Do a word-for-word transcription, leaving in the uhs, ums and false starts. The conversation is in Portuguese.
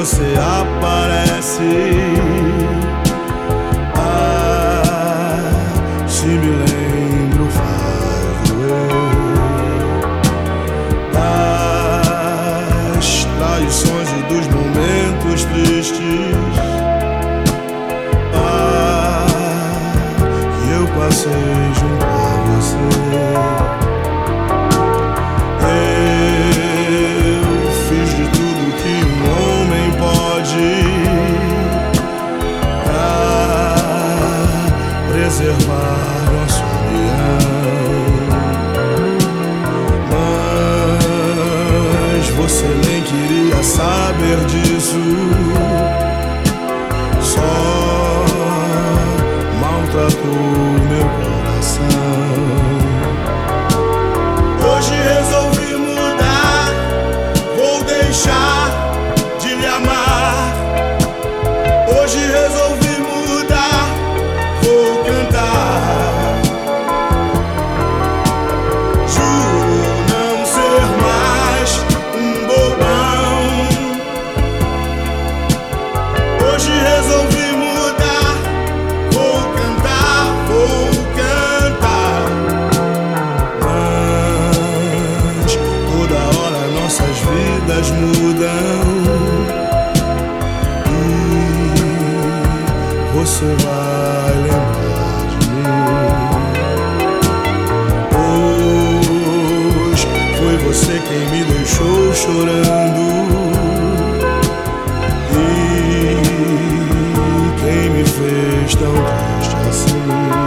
você aparece. Ah, se me lembro faz doer das traições e dos momentos tristes. Ah, que eu passei junto a você. Preservar nossa união, mas você nem queria saber disso, só maltratou meu coração. Hoje resolvi mudar, vou deixar de lhe amar. Hoje resolvi mudam e você vai lembrar de mim. Pois foi você quem me deixou chorando e quem me fez tão triste assim.